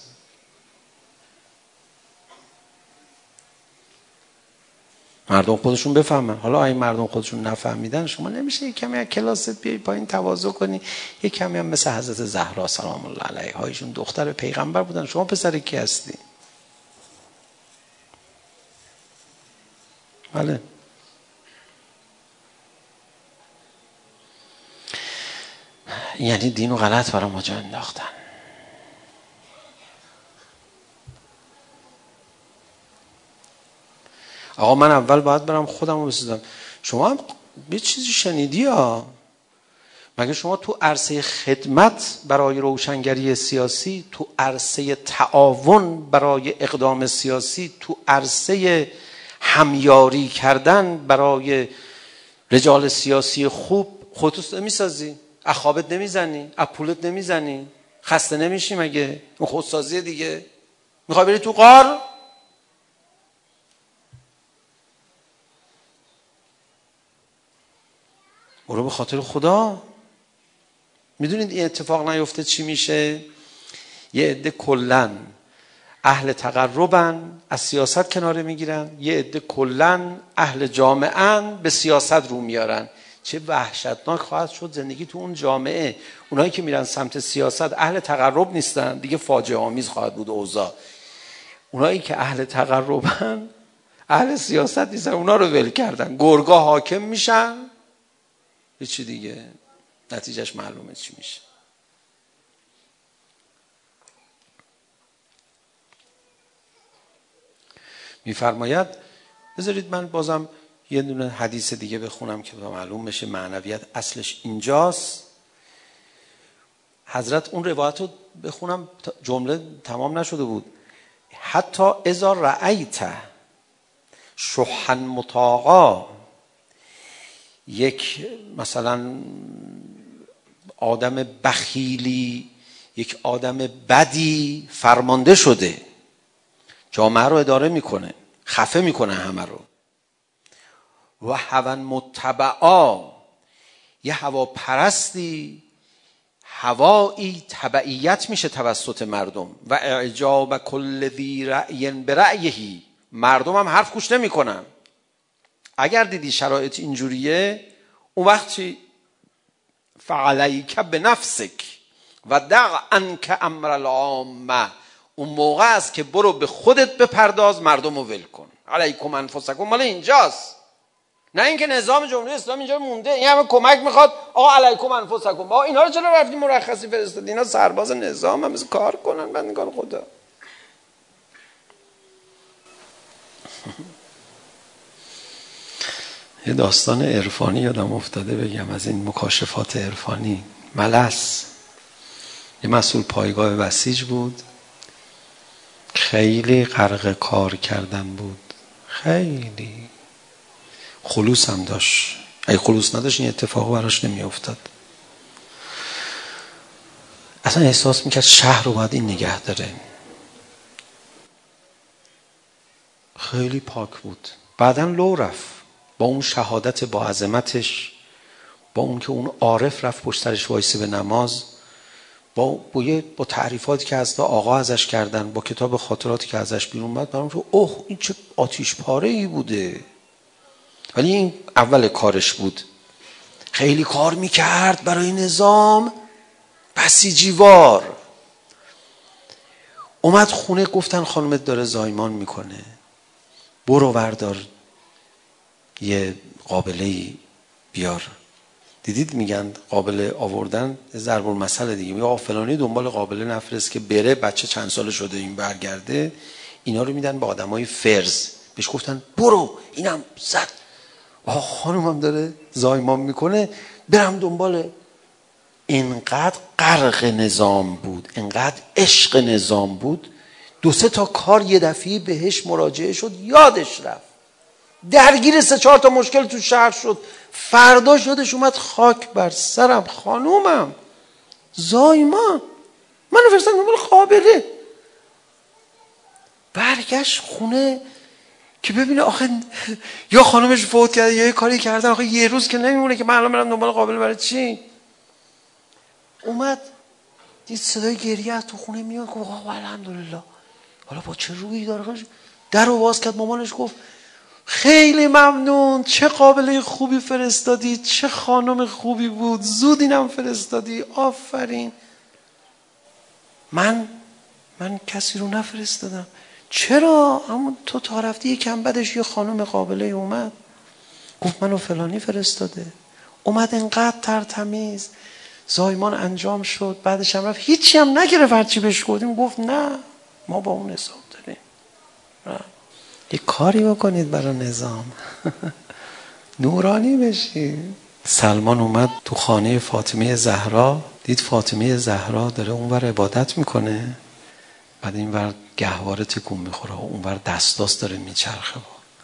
مردم خودشون بفهمن. حالا این مردم خودشون نفهمیدن، شما نمیشه یک کمی از کلاست بیایی پایین تواضع کنی، یک کمی هم مثل حضرت زهرا سلام الله علیها، ایشون دختر پیغمبر بودن، شما پسر کی هستی؟ بله. یعنی دین و غلط برای ما جا انداختن. آقا من اول باید برم خودم رو بسازم. شما هم یه چیزی شنیدی ها؟ مگه شما تو عرصه خدمت برای روشنگری سیاسی، تو عرصه تعاون برای اقدام سیاسی، تو عرصه همیاری کردن برای رجال سیاسی خوب خودت نمیسازی؟ اخوابت نمیزنی؟ اپولت نمیزنی؟ خسته نمیشی مگه؟ اون خودسازیه دیگه. میخوای بری تو غار؟ برو به خاطر خدا. میدونید این اتفاق نیفته چی میشه؟ یه عده کلن اهل تقربن، از سیاست کناره میگیرن، یه عده کلن اهل جامعن، به سیاست رو میارن. چه وحشتناک خواهد شد زندگی تو اون جامعه. اونایی که میرن سمت سیاست اهل تقرب نیستن، دیگه فاجعه آمیز خواهد بود اوضاع. اونایی که اهل تقربن اهل سیاست نیستن، اونا رو ول کردن، گرگا حاکم میشن. یه چی دیگه نتیجهش معلومه چی میشه. میفرماید، بذارید من بازم یه دونه حدیث دیگه بخونم که معلوم بشه معنویت اصلش اینجاست. حضرت اون روایت رو بخونم، جمله تمام نشده بود. حتی اذا رأیت شحا مطاعا، یک مثلا آدم بخیلی، یک آدم بدی فرمانده شده، جامعه رو اداره میکنه، خفه میکنه همه رو. و هوا متبعا، یه هوا پرستی، هوایی تبعیت میشه توسط مردم. و اعجاب کل ذی رأی برأیه، مردم هم حرف گوش نمیکنن. اگر دیدی شرایط اینجوریه، اون وقت چی؟ فعلیک بنفسک و دع عنک امر العامه. اون موقع است که برو به خودت بپرداز، مردم رو ول کن. علیکم انفسکم مال اینجاست، نه اینکه نظام جمهوری اسلامی اینجا مونده این همه کمک میخواد. آقا علیکم انفسکم، آقا اینا رو چرا رفتیم مرخصی فرستادی؟ اینا سرباز نظام هم کار کنن بندگان خدا. یه داستان عرفانی یادم افتاده بگم، از این مکاشفات عرفانی. ملس یه مسئول پایگاه بسیج بود، خیلی غرق کار کردن بود، خیلی خلوص هم داشت. اگه خلوص نداشت این اتفاق براش نمی افتاد. اصلا احساس میکرد شهر رو باید این نگه داره. خیلی پاک بود. بعداً لو رفت با اون شهادت، با عظمتش، با اون که اون عارف رفت پشت سرش وایسه به نماز، با با, با تعریفاتی که از آقا ازش کردن، با کتاب خاطراتی که ازش بیرون اومد، برام شد اوه این چه آتیش پاره ای بوده. ولی این اول کارش بود، خیلی کار میکرد برای نظام بسیجیوار. اومد خونه، گفتن خانمت داره زایمان میکنه، برو وردار یه قابله‌ای بیار. دیدید میگن قابله آوردن ضرب المثل دیگه، میگه آقا فلانی دنبال قابله نفرست که بره، بچه چند سال شده این برگرده. اینا رو میدن به آدمای فرض، بهش گفتن برو اینم زد، آقا خانومم داره زایمان میکنه برم دنبال. اینقدر غرق نظام بود، اینقدر عشق نظام بود، دو سه تا کار یه دفعه بهش مراجعه شد، یادش رفت، درگیر سه چهار تا مشکل تو شهر شد. فردا شدش اومد خاک بر سرم، خانومم زایمان، من فرستادم دنبال قابله. برگشت خونه که ببینه آخه یا خانومش فوت کرده یا یه کاری کردن، آخه یه روز که نمیمونه که من الان برم دنبال قابله برای چی؟ اومد دید صدای گریه از تو خونه میاد، گفت آقا الحمدلله. حالا با چه رویی داره؟ در رو باز کرد، مامانش گفت خیلی ممنون، چه قابله خوبی فرستادی، چه خانم خوبی بود، زود اینم فرستادی، آفرین. من من کسی رو نفرستادم. چرا؟ همون تو تا رفتی یکم بعدش یه خانم قابله اومد گفت منو فلانی فرستاده. اومد انقدر ترتمیز، زایمان انجام شد، بعدش هم رفت، هیچی هم نگرفت. هرچی بهش گفتیم گفت نه ما با اون حساب داریم. یه کاری بکنید برای نظام نورانی بشید. سلمان اومد تو خانه فاطمه زهرا، دید فاطمه زهرا داره اونور عبادت میکنه، بعد اینور گهواره تکون میخوره، اونور دستاس داره میچرخه.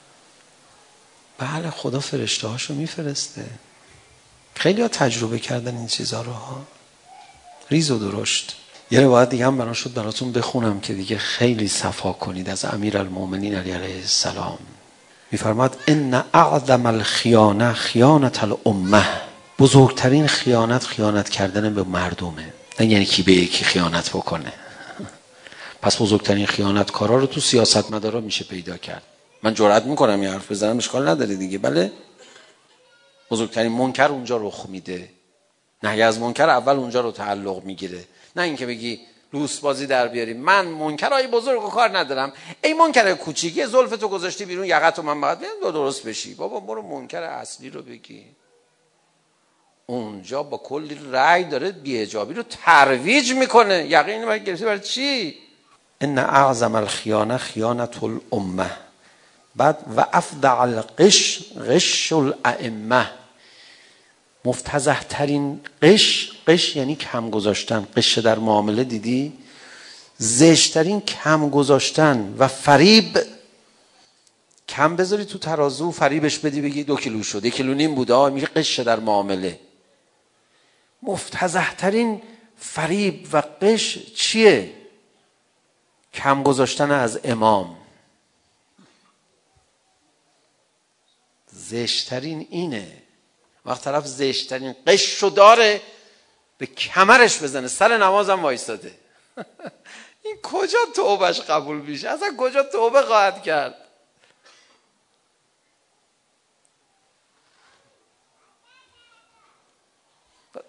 بله خدا فرشته هاشو میفرسته. خیلی ها تجربه کردن این چیزها رو ها، ریز و درشت. یه روایت دیگه هم برام شد براتون بخونم که دیگه خیلی صفا کنید، از امیرالمومنین علی علیه السلام. میفرماد ان اعظم الخیانه خیانت الامه، بزرگترین خیانت خیانت کردن به مردمه. نه یعنی کی به یکی خیانت بکنه. پس بزرگترین خیانتکارا رو تو سیاستمدارا میشه پیدا کرد. من جرئت میکنم این حرف بزنم، اشکال نداره دیگه. بله بزرگترین منکر اونجا رخ میده، نهی از منکر اول اونجا رو تعلق میگیره. نه اینکه بگی لوس بازی در بیاری، من منکرای بزرگ رو کار ندارم، ای منکر کوچیکی زلف تو گذاشتی بیرون یقتو من باید بیام درست بشی. بابا برو منکر اصلی رو بگی. اونجا با کلی رأی داره بی‌حجابی رو ترویج میکنه. یقین باید گرفتی برای چی؟ ان اعظم الخیانه خیانت الامه. بعد و افدع الغش غش الائمه، مفتضح ترین غش، غش یعنی کم گذاشتن، غش در معامله دیدی؟ زشت ترین کم گذاشتن و فریب. کم بذاری تو ترازو فریبش بدی بگی دو کیلو شد، یک کیلو نیم بود، آه میگه غش در معامله. مفتضح ترین فریب و غش چیه؟ کم گذاشتن از امام. زشترین اینه. وقت طرف زشترین قشو داره به کمرش بزنه، سر نمازم وایستاده. این کجا توبهش قبول میشه؟ اصلا کجا توبه خواهد کرد؟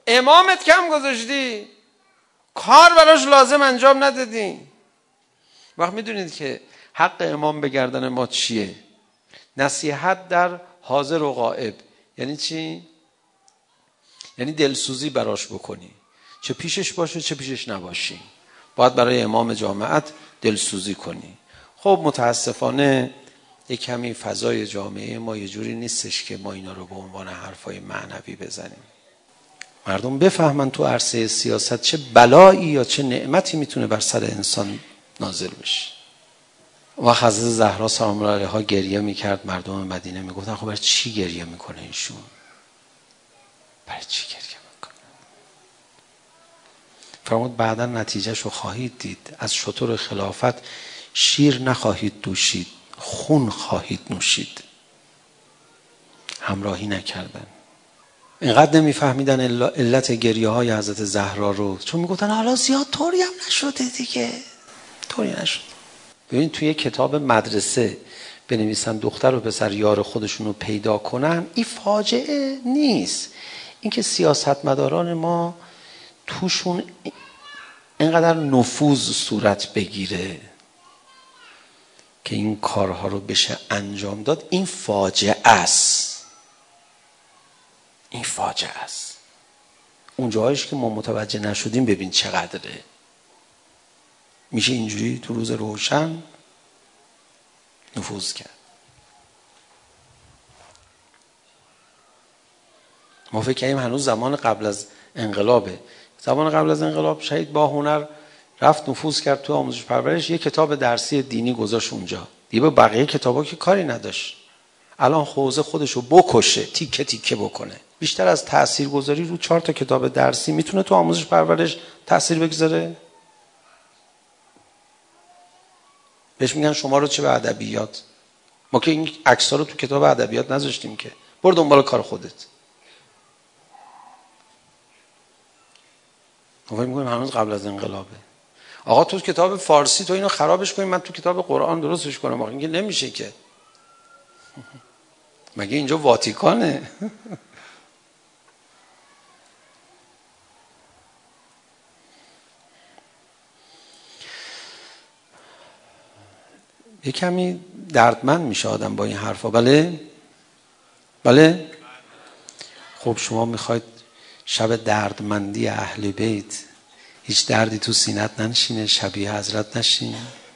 امامت کم گذاشتی، کار براش لازم انجام ندادی. وقت میدونید که حق امام به گردن ما چیه؟ نصیحت در حاضر و غائب. یعنی چی؟ یعنی دلسوزی براش بکنی، چه پیشش باشه چه پیشش نباشی، باید برای امام جامعت دلسوزی کنی. خب متاسفانه یک کمی فضای جامعه ما یه جوری نیستش که ما اینا رو به عنوان حرفای معنوی بزنیم. مردم بفهمن تو عرصه سیاست چه بلایی یا چه نعمتی میتونه بر سر انسان نازل بشه. و حضرت زهرا سلام الله علیها گریه میکرد، مردم مدینه میگفتن خب برای چی گریه میکنه ایشون؟ برای چی گریه میکنه؟ فرمود بعدا نتیجهش رو خواهید دید. از شتر خلافت شیر نخواهید دوشید، خون خواهید نوشید. همراهی نکردن. اینقدر نمیفهمیدن علت گریه های حضرت زهرا رو، چون میگفتن حالا زیاد طوری هم نشده دیگه، طوری نشد. ببین توی کتاب مدرسه بنویسن دختر و پسر یار خودشون رو پیدا کنن، این فاجعه نیست. این که سیاستمداران ما توشون اینقدر نفوذ صورت بگیره که این کارها رو بشه انجام داد، این فاجعه است. این فاجعه است. اون جاهایش که ما متوجه نشدیم ببین چقدره. میشه اینجوری تو روز روشن نفوذ کرد. ما فکر کنیم هنوز زمان قبل از انقلابه. زمان قبل از انقلاب شهید با هنر رفت نفوذ کرد تو آموزش پرورش، یه کتاب درسی دینی گذاشت اونجا، دیگه با بقیه کتابا که کاری نداشت. الان حوزه خودشو بکشه، تیکه تیکه بکنه. بیشتر از تاثیرگذاری رو چهار تا کتاب درسی میتونه تو آموزش پرورش تاثیر بگذاره؟ بهش میگن شما رو چه به ادبیات. ما که این عکس‌ها رو تو کتاب ادبیات نذاشتیم که، برو دنبال کار خودت. ما فکر می‌کنیم هنوز قبل از انقلابه. آقا تو کتاب فارسی تو اینو خرابش کنی، من تو کتاب قرآن درستش کنم. آقا این که نمیشه که. مگه اینجا واتیکانه؟ یه کمی دردمند میشه آدم با این حرفا. بله؟ بله؟ خب شما میخواید شب دردمندی اهل بیت هیچ دردی تو سینت ننشینه، شبیه حضرت نشین؟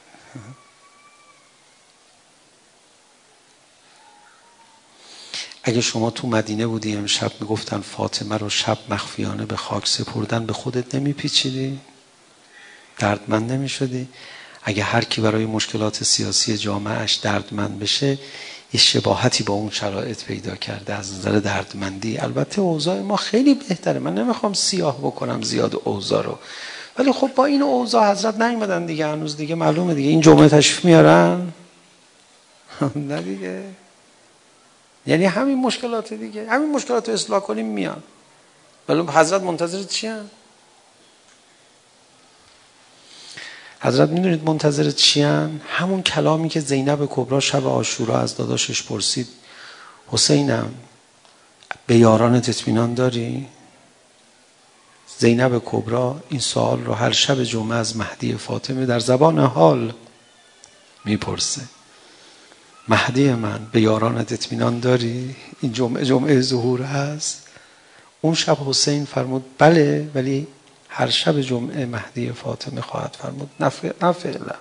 اگه شما تو مدینه بودی امشب میگفتن فاطمه رو شب مخفیانه به خاک سپردن، به خودت نمیپیچیدی؟ دردمند نمیشدی؟ اگه هر کی برای مشکلات سیاسی جامعهش دردمند بشه، یه شباهتی با اون شرایط پیدا کرده از نظر دردمندی. البته اوضاع ما خیلی بهتره، من نمیخوام سیاه بکنم زیاد اوضاع رو، ولی خب با این اوضاع حضرت نیومدن دیگه، هنوز دیگه معلومه دیگه این جمعه تشریف میارن. نه دیگه، یعنی همین مشکلات دیگه، همین مشکلات رو اصلاح کنیم میان. ولی حضرت منتظر چی هن؟ حضرت میدونید منتظر چی هن؟ همون کلامی که زینب کبرا شب عاشورا از داداشش پرسید، حسینم به یارانت اطمینان داری؟ زینب کبرا این سوال رو هر شب جمعه از مهدی فاطمه در زبان حال میپرسه. مهدی من به یارانت اطمینان داری؟ این جمعه جمعه ظهور هست. اون شب حسین فرمود بله، ولی هر شب جمعه مهدی فاطمه خواهد فرمود نه فعلا.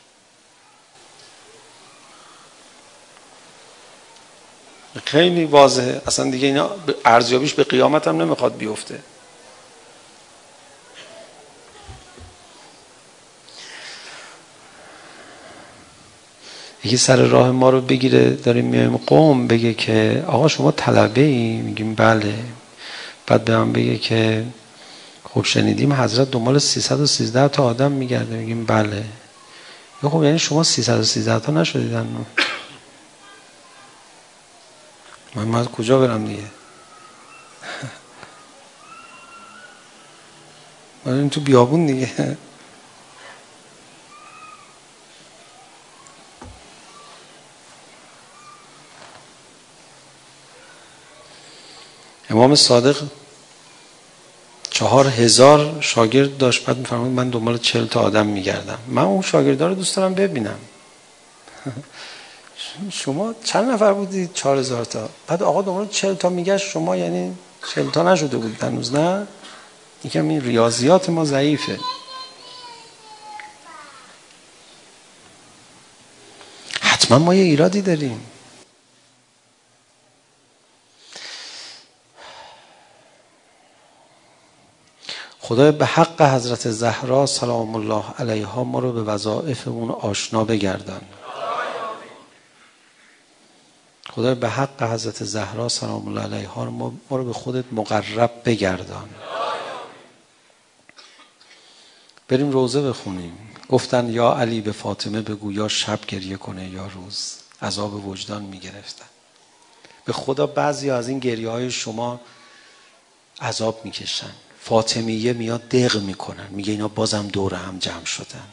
خیلی واضحه، اصلا دیگه اینا ارزیابیش به قیامت هم نمیخواد بیفته. یکی سر راه ما رو بگیره داریم میایم قم، بگه که آقا شما طلبه ای؟ میگیم بله. بعد به من بگه که خب شنیدیم حضرت دنبال سیصد و سیزده تا آدم میگرده، میگیم بله. یا خب یعنی شما سیصد و سیزده تا نشدیدن؟ من من کجا برم دیگه؟ من تو بیابون دیگه. امام صادق چهار هزار شاگرد داشت. بعد میفرمود من دنبال چهل تا آدم میگردم. من اون شاگردها رو دوست دارم ببینم. شما چند نفر بودید؟ چهار هزار تا. بعد آقا دنبال چهل تا میگشت، شما یعنی چهل تا نشده بود هنوز؟ نه، یکم این ریاضیات ما ضعیفه. حتما ما یه ایرادی داریم. خدای به حق حضرت زهرا سلام الله علیها ما رو به وظایفمون آشنا بگردان. خدای به حق حضرت زهرا سلام الله علیها ما رو به خودت مقرب بگردان. بریم روزه بخونیم. گفتن یا علی به فاطمه بگو یا شب گریه کنه یا روز. عذاب وجدان میگرفتن. به خدا بعضی از این گریه های شما عذاب میکشن. فاطمیه میاد دق میکنن، میگه اینا بازم دور هم جمع شدن.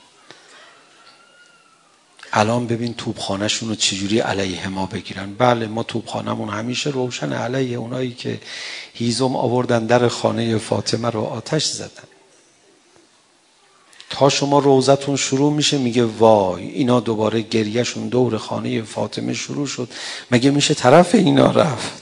الان ببین توپخانه‌شون رو چجوری علیه ما بگیرن. بله ما توپخانه‌مون همیشه روشن علیه اونایی که هیزم آوردن در خانه فاطمه رو آتش زدن. تا شما روزتون شروع میشه میگه وای اینا دوباره گریهشون دور خانه فاطمه شروع شد، مگه میشه طرف اینا رفت؟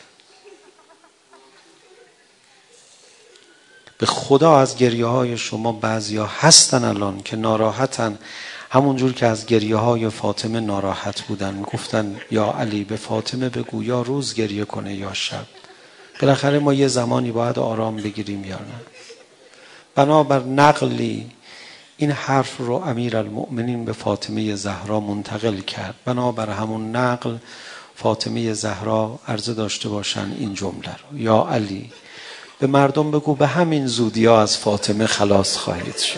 به خدا از گریه های شما بعضیا هستن الان که ناراحتن، همون جور که از گریه های فاطمه ناراحت بودن. میگفتن یا علی به فاطمه بگو یا روز گریه کنه یا شب. بالاخره ما یه زمانی باید آرام بگیریم یا نه. بنابر نقلی این حرف رو امیرالمؤمنین به فاطمه زهرا منتقل کرد. بنابر همون نقل فاطمه زهرا عرضه داشته باشن این جمله رو: یا علی به مردم بگو به همین زودی ها از فاطمه خلاص خواهید شد.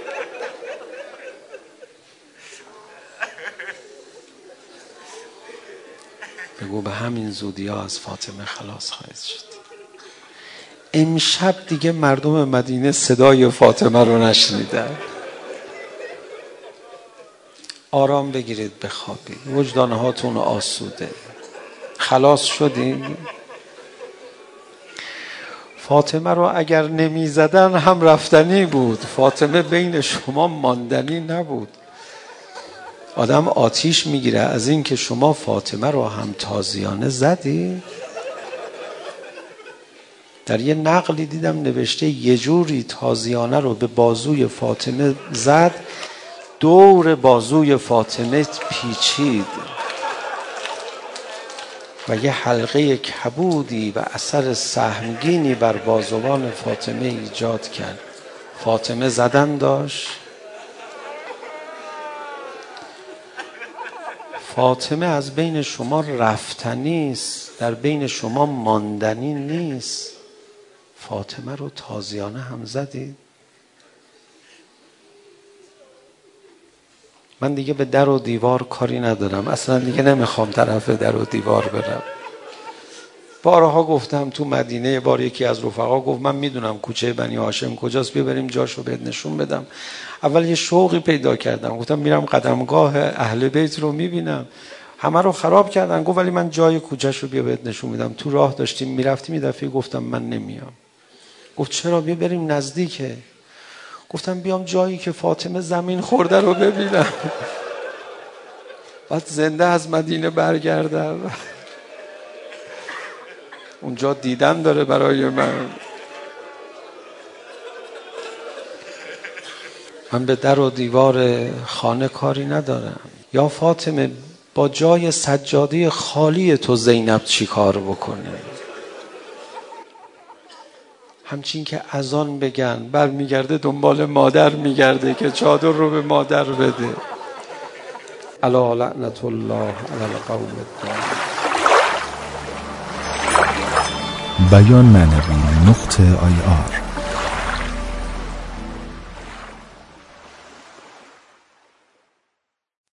بگو به همین زودی ها از فاطمه خلاص خواهید شد. امشب دیگه مردم مدینه صدای فاطمه رو نشنیدن. آرام بگیرید، بخوابید، وجدانهاتون آسوده. خلاص شدین؟ فاطمه رو اگر نمی زدن هم رفتنی بود. فاطمه بین شما ماندنی نبود. آدم آتیش میگیره از این که شما فاطمه رو هم تازیانه زدی. در یه نقلی دیدم نوشته یه جوری تازیانه رو به بازوی فاطمه زد دور بازوی فاطمه پیچید و یه حلقه کبودی و اثر سهمگینی بر بازوان فاطمه ایجاد کرد. فاطمه زدن داشت. فاطمه از بین شما رفتنی است، در بین شما ماندنی نیست. فاطمه رو تازیانه هم زدید. من دیگه به در و دیوار کاری ندارم، اصلا دیگه نمیخوام طرف در و دیوار برم. بارها گفتم تو مدینه، بار یکی از رفقا گفت من میدونم کوچه بنی هاشم کجاست، ببریم جاشو بهت نشون بدم. اول یه شوقی پیدا کردم، گفتم میرم قدمگاه اهل بیت رو میبینم. همه رو خراب کردن. گفت ولی من جای کوچه‌شو بیا بهت نشون میدم. تو راه داشتیم میرفتیم، یه دفعه گفتم من نمیام. گفت چرا؟ بیا بریم نزدیکه. گفتم بیام جایی که فاطمه زمین خورده رو ببینم، بعد زنده از مدینه برگردم. اونجا دیدن داره برای من. من به در و دیوار خانه کاری ندارم. یا فاطمه با جای سجاده خالی تو زینب چی کار بکنه؟ همچین که اذان بگن برمیگرده دنبال مادر میگرده که چادر رو به مادر بده. الا لعنت الله علی القوم الظالمین. بیان معنوی نقطه آی آر